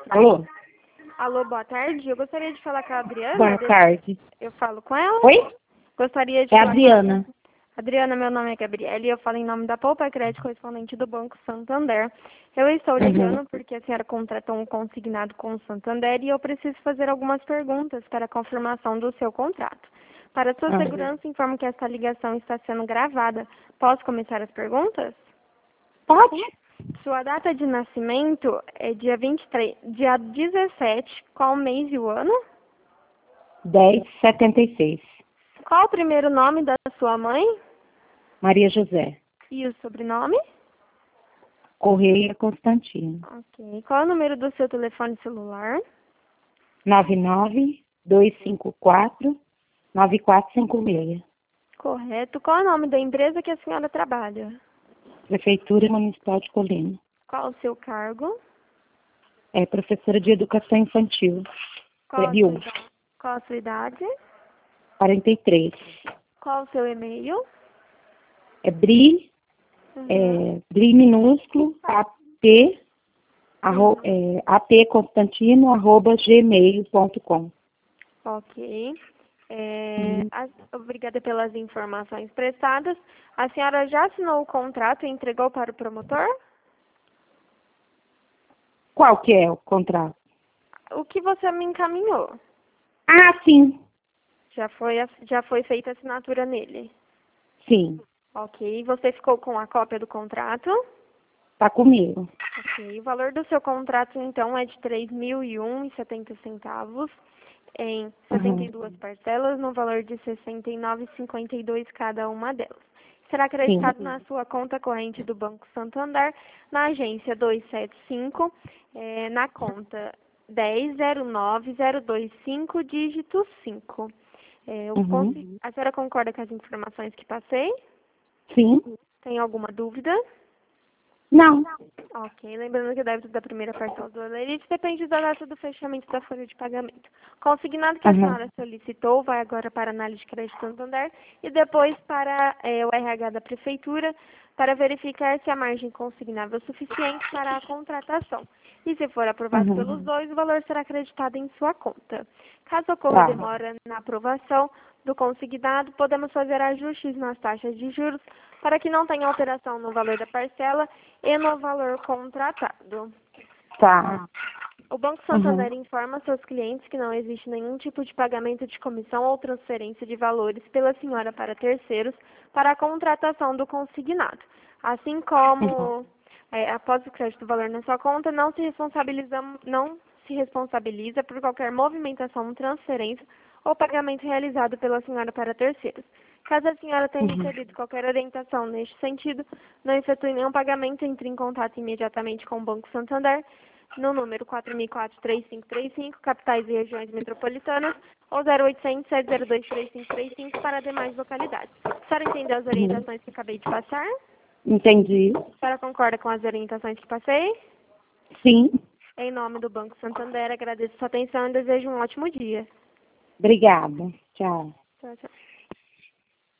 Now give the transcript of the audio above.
Alô? Alô, boa tarde. Eu gostaria de falar com a Adriana. Boa tarde. Eu falo com ela? Oi? Gostaria de É a falar Adriana. com a Adriana, meu nome é Gabriela e eu falo em nome da Poupa Crédito, correspondente do Banco Santander. Eu estou ligando porque a senhora contratou um consignado com o Santander e eu preciso fazer algumas perguntas para a confirmação do seu contrato. Para sua segurança, informo que esta ligação está sendo gravada. Posso começar as perguntas? Pode? Sua data de nascimento é dia 17, qual o mês e o ano? 1076. Qual o primeiro nome da sua mãe? Maria José. E o sobrenome? Correia Constantino. Ok. Qual é o número do seu telefone celular? 99254-9456. Correto. Qual é o nome da empresa que a senhora trabalha? Prefeitura Municipal de Colina. Qual o seu cargo? É professora de Educação Infantil. Qual a Prêmio sua 1. idade? Qual a sua idade? 43. Qual o seu e-mail? É BRI, BRI minúsculo, apconstantino@gmail.com. Ok. Obrigada pelas informações prestadas. A senhora já assinou o contrato e entregou para o promotor? Qual que é o contrato? O que você me encaminhou? Ah, sim. Já foi feita a assinatura nele? Sim. Ok. Você ficou com a cópia do contrato? Tá comigo. Ok. O valor do seu contrato, então, é de R$ 3.001,70 em 72 parcelas, no valor de R$ 69,52 cada uma delas. Será acreditado na sua conta corrente do Banco Santander, na agência 275, na conta 1009025, dígito 5. A senhora concorda com as informações que passei? Sim. Tem alguma dúvida? Não. Ok, lembrando que o débito da primeira parcela do Olerite depende da data do fechamento da folha de pagamento. Consignado que a senhora solicitou vai agora para a análise de crédito Santander e depois para o RH da Prefeitura para verificar se a margem consignável é suficiente para a contratação. E se for aprovado pelos dois, o valor será acreditado em sua conta. Caso ocorra demora na aprovação do consignado, podemos fazer ajustes nas taxas de juros para que não tenha alteração no valor da parcela e no valor contratado. Tá. O Banco Santander informa seus clientes que não existe nenhum tipo de pagamento de comissão ou transferência de valores pela senhora para terceiros para a contratação do consignado. Assim como, após o crédito do valor na sua conta, não se responsabiliza por qualquer movimentação, transferência ou pagamento realizado pela senhora para terceiros. Caso a senhora tenha recebido qualquer orientação neste sentido, não efetue nenhum pagamento, entre em contato imediatamente com o Banco Santander no número 4004-3535, capitais e regiões metropolitanas, ou 0800-702-3535 para demais localidades. A senhora entendeu as orientações que acabei de passar? Entendi. A senhora concorda com as orientações que passei? Sim. Em nome do Banco Santander, agradeço sua atenção e desejo um ótimo dia. Obrigada. Tchau. Tchau, tchau.